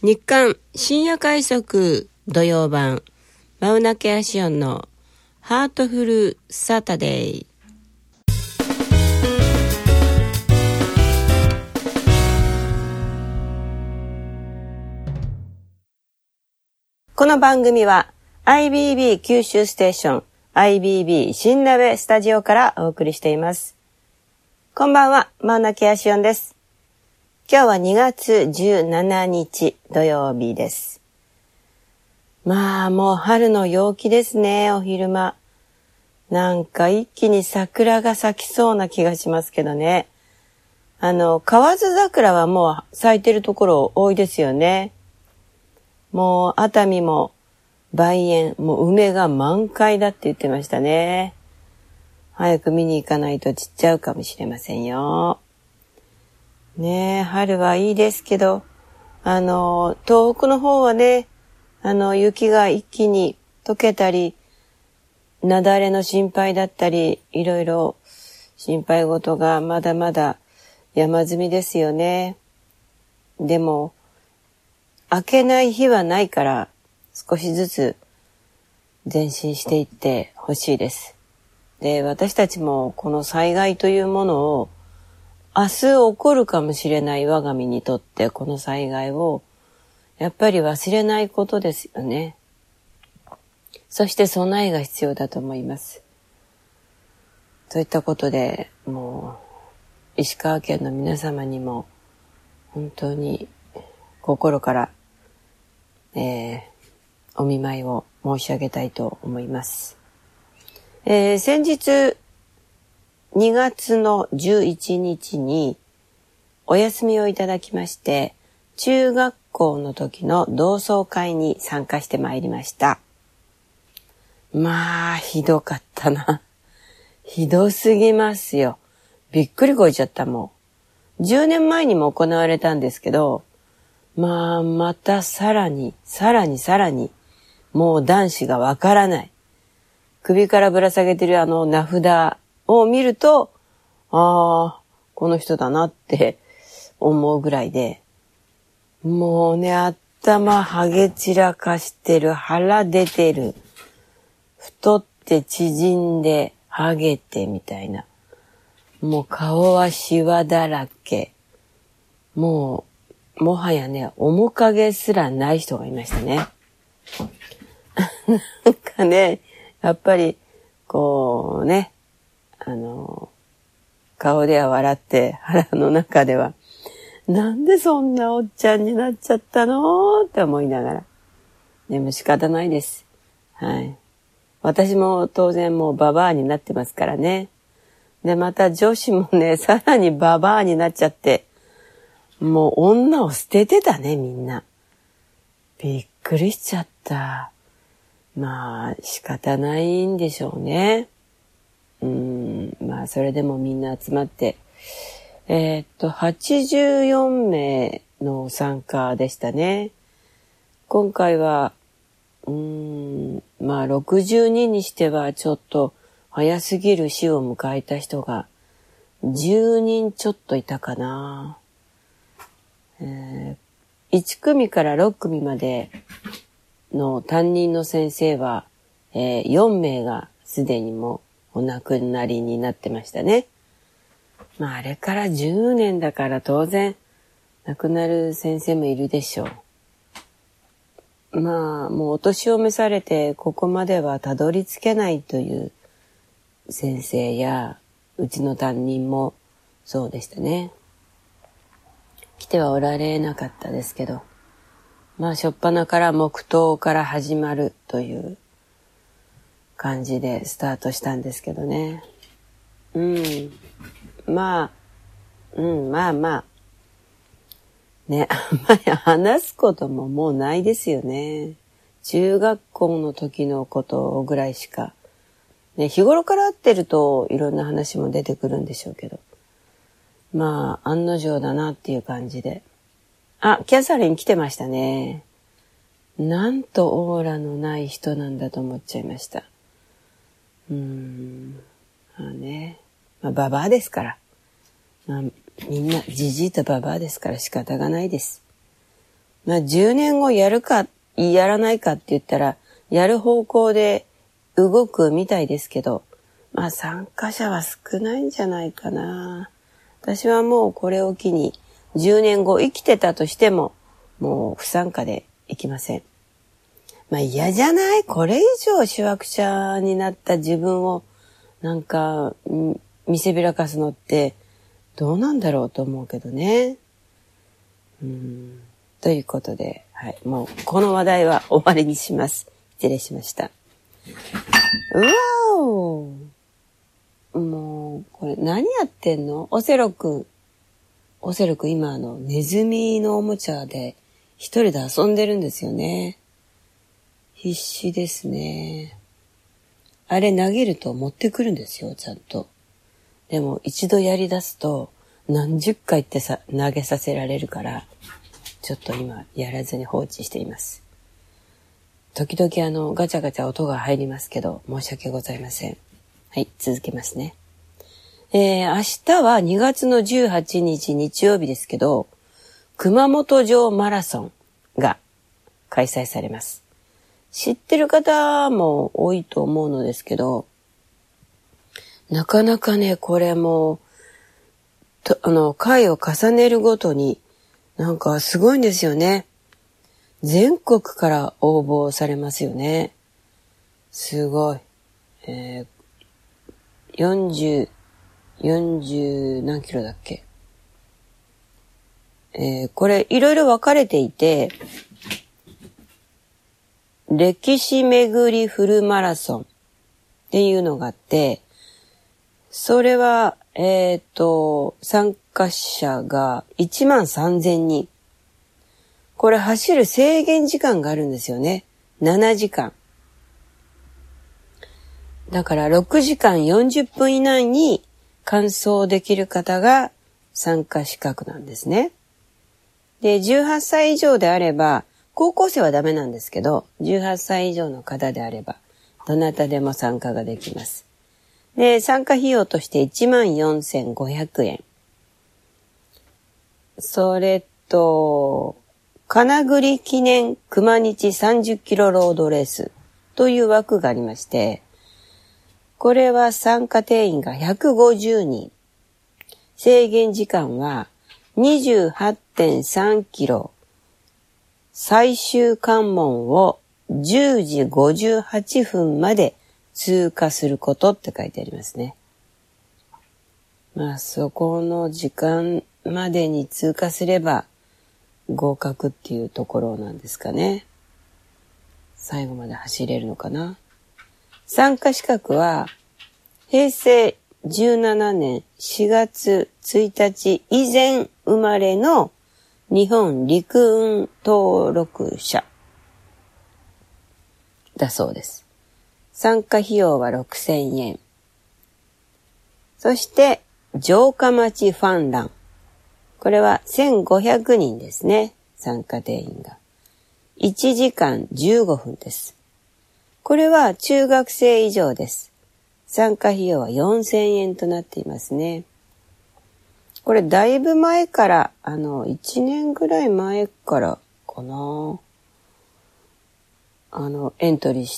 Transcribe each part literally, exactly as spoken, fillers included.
日刊深夜快速土曜版マウナケアシオンのハートフルサタデー。この番組は アイビービー 九州ステーション アイビービー 新鍋スタジオからお送りしています。こんばんは、マウナケアシオンです。今日はにがつじゅうしちにち土曜日です。まあもう春の陽気ですね。お昼間なんか一気に桜が咲きそうな気がしますけどね。あの河津桜はもう咲いてるところ多いですよね。もう熱海も梅園、もう梅が満開だって言ってましたね。早く見に行かないと散っちゃうかもしれませんよ。ねえ、春はいいですけど、あの、東北の方はね、あの、雪が一気に溶けたり、雪崩の心配だったり、いろいろ心配事がまだまだ山積みですよね。でも、明けない日はないから、少しずつ前進していってほしいです。で、私たちもこの災害というものを、明日起こるかもしれない我が身にとってこの災害をやっぱり忘れないことですよね。そして備えが必要だと思います。といったことでもう石川県の皆様にも本当に心から、えー、お見舞いを申し上げたいと思います。えー、先日にがつのじゅういちにちにお休みをいただきまして、中学校の時の同窓会に参加してまいりました。まあ、ひどかったな。ひどすぎますよ。びっくりこいちゃったもん。じゅうねんまえにも行われたんですけど、まあ、またさらに、さらにさらに、もう男子がわからない。首からぶら下げてるあの名札を見ると、ああ、この人だなって思うぐらいで、もうね、頭ハゲ散らかしてる、腹出てる、太って縮んで、ハゲてみたいな。もう顔はシワだらけ。もう、もはやね、面影すらない人がいましたね。なんかね、やっぱり、こうね、あの、顔では笑って腹の中では、なんでそんなおっちゃんになっちゃったのって思いながら。でも仕方ないです。はい。私も当然もうババアになってますからね。で、また女子もね、さらにババアになっちゃって、もう女を捨ててたね、みんな。びっくりしちゃった。まあ、仕方ないんでしょうね。うーん、まあ、それでもみんな集まって、えー、っと、はちじゅうよんめいの参加でしたね。今回は、うーん、まあ、ろくじゅうにんにしてはちょっと早すぎる死を迎えた人がじゅうにんちょっといたかな。えー、いちくみからろっくみまでの担任の先生は、えー、よんめいがすでにもうお亡くなりになってましたね。まああれからじゅうねんだから当然亡くなる先生もいるでしょう。まあもうお年を召されてここまではたどり着けないという先生やうちの担任もそうでしたね。来てはおられなかったですけど、まあ初っ端から黙祷から始まるという感じでスタートしたんですけどね。うん。まあ、うん、まあまあ。ね、あんまり話すことももうないですよね。中学校の時のことぐらいしか。ね、日頃から会ってるといろんな話も出てくるんでしょうけど。まあ、案の定だなっていう感じで。あ、キャサリン来てましたね。なんとオーラのない人なんだと思っちゃいました。うーん。まあね。まあ、ババアですから。まあ、みんな、じじいとババアですから仕方がないです。 まあじゅうねんごやるか、やらないかって言ったら、やる方向で動くみたいですけど、まあ参加者は少ないんじゃないかな。私はもうこれを機にじゅうねんご生きてたとしても、もう不参加でいきません。まあ嫌じゃない？これ以上主役者になった自分をなんか見せびらかすのってどうなんだろうと思うけどね。うーんということで、はい、もうこの話題は終わりにします。失礼しました。うわお！もうこれ何やってんの？オセロくん。オセロくん今あのネズミのおもちゃで一人で遊んでるんですよね。必死ですね。あれ投げると持ってくるんですよ、ちゃんと。でも一度やり出すと何十回ってさ投げさせられるから、ちょっと今やらずに放置しています。時々あのガチャガチャ音が入りますけど、申し訳ございません。はい、続けますね。えー、明日はにがつのじゅうはちにち日曜日ですけど、熊本城マラソンが開催されます。知ってる方も多いと思うのですけど、なかなかね、これも、とあの、回を重ねるごとに、なんかすごいんですよね。全国から応募されますよね。すごい。えー、よんじゅう、よんじゅう何キロだっけ。えー、これいろいろ分かれていて、歴史巡りフルマラソンっていうのがあって、それは、えっと、参加者がいちまんさんぜんにん。これ走る制限時間があるんですよね。ななじかん。だからろくじかんよんじゅっぷん以内に完走できる方が参加資格なんですね。で、じゅうはっさい以上であれば、高校生はダメなんですけど、じゅうはっさい以上の方であれば、どなたでも参加ができます。で、参加費用としていちまんよんせんごひゃくえん。それと、金栗記念熊日さんじゅっキロロードレースという枠がありまして、これは参加定員がひゃくごじゅうにん。制限時間は にじゅうはってんさんキロ。最終関門をじゅうじごじゅうはっぷんまで通過することって書いてありますね。まあそこの時間までに通過すれば合格っていうところなんですかね。最後まで走れるのかな。参加資格はへいせいじゅうななねんしがつついたち以前生まれの日本陸運登録者だそうです。参加費用はろくせんえん。そして城下町ファンラン。これはせんごひゃくにんですね。参加定員が。いちじかんじゅうごふんです。これは中学生以上です。参加費用はよんせんえんとなっていますね。これだいぶ前から、あの、いちねんぐらい前からかな。あの、エントリーして、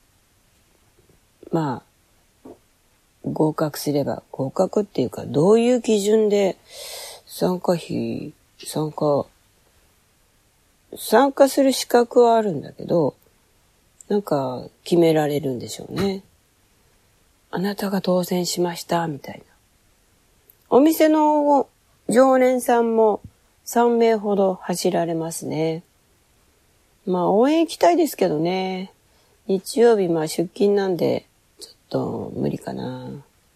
まあ、合格すれば、合格っていうか、どういう基準で参加費、参加、参加する資格はあるんだけど、なんか決められるんでしょうね。あなたが当選しました、みたいな。お店の常連さんもさんめいほど走られますね。まあ応援行きたいですけどね。日曜日まあ出勤なんでちょっと無理かな。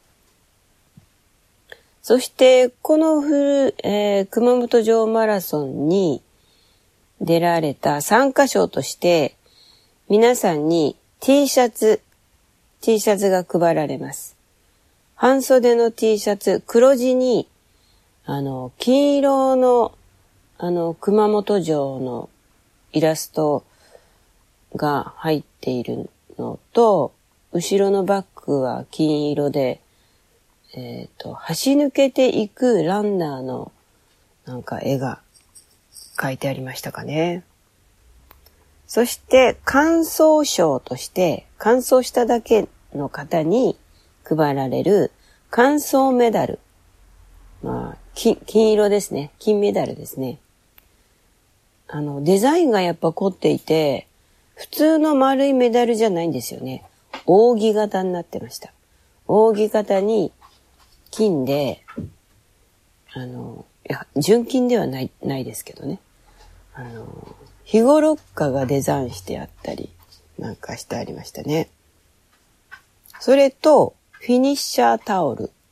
そしてこのフル、えー、熊本城マラソンに出られた参加賞として皆さんに T シャツ、T シャツが配られます。半袖の T シャツ、黒地に、あの、金色の、あの、熊本城のイラストが入っているのと、後ろのバッグは金色で、えっと、走り抜けていくランナーの、なんか絵が書いてありましたかね。そして感想賞として感想しただけの方に配られる感想メダル。まあ、金、金色ですね。金メダルですね。あの、デザインがやっぱ凝っていて、普通の丸いメダルじゃないんですよね。扇形になってました。扇形に金で、あの、いや、純金ではない、ないですけどね。あの、肥後六花がデザインしてあったりなんかしてありましたね。それとフィニッシャータオル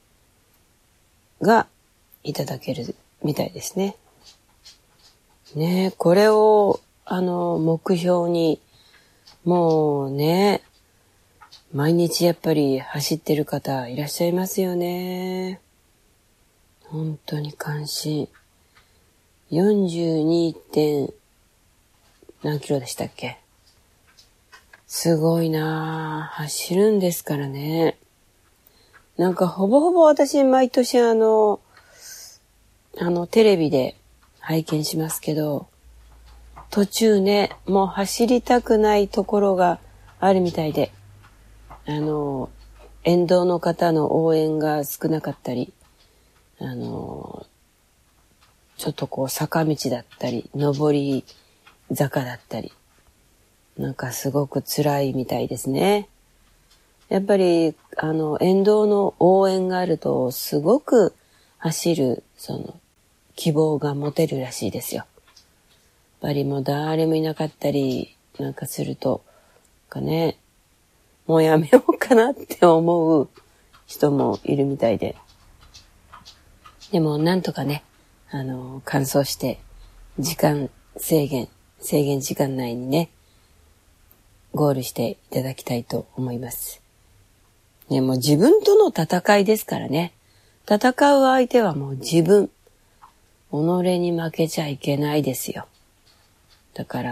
がいただけるみたいですね。ねえ、これをあの目標にもうね、毎日やっぱり走ってる方いらっしゃいますよね。本当に感心。よんじゅうに. 点何キロでしたっけ？すごいなぁ。走るんですからね。なんかほぼほぼ私毎年あの、あのテレビで拝見しますけど、途中ね、もう走りたくないところがあるみたいで、あの、沿道の方の応援が少なかったり、あの、ちょっとこう坂道だったり、上り坂だったり、なんかすごく辛いみたいですね。やっぱりあの沿道の応援があるとすごく走るその希望が持てるらしいですよ。やっぱりもう誰もいなかったりなんかするとかね、もうやめようかなって思う人もいるみたいで、でもなんとかね、あの完走して時間制限制限時間内にねゴールしていただきたいと思います。ね、もう自分との戦いですからね。戦う相手はもう自分。己に負けちゃいけないですよ。だから、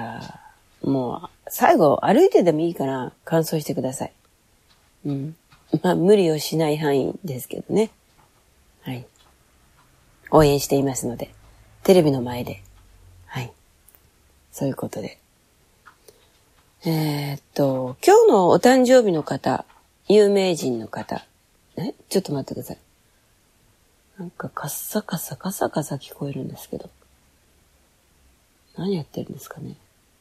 もう最後歩いてでもいいから完走してください。うん。まあ無理をしない範囲ですけどね。はい。応援していますので、テレビの前で。はい。そういうことで。えー、っと、今日のお誕生日の方、有名人の方。え、ちょっと待ってください。なんかカッサカサカサカサ聞こえるんですけど。何やってるんですかね。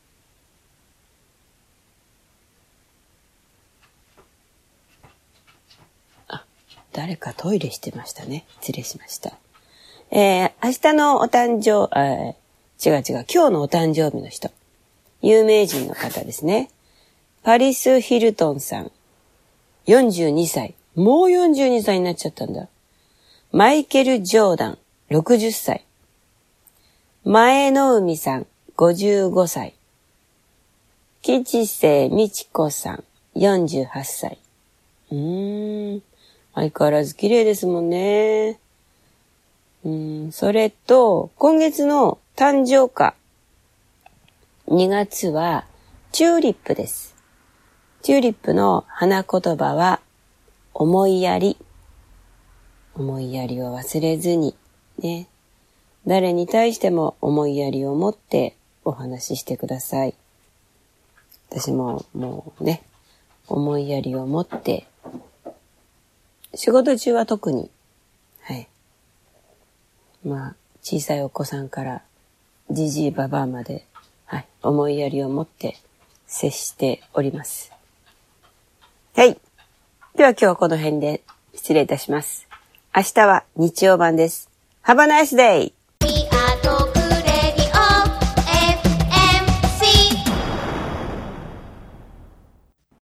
あ、誰かトイレしてましたね。失礼しました。えー、明日のお誕生、えー、違う違う、今日のお誕生日の人。有名人の方ですね。パリス・ヒルトンさん。よんじゅうにさい。もうよんじゅうにさいになっちゃったんだ。マイケル・ジョーダン。ろくじゅっさい。前の海さん。ごじゅうごさい。吉瀬美智子さん。よんじゅうはっさい。うーん。相変わらず綺麗ですもんね。うん。それと、今月の誕生花。にがつは、チューリップです。チューリップの花言葉は、思いやり。思いやりを忘れずに、ね。誰に対しても思いやりを持ってお話ししてください。私ももうね、思いやりを持って、仕事中は特に、はい。まあ、小さいお子さんから、じじいばばあまで、はい、思いやりを持って接しております。はい。では今日はこの辺で失礼いたします。明日は日曜版です。Have a nice day!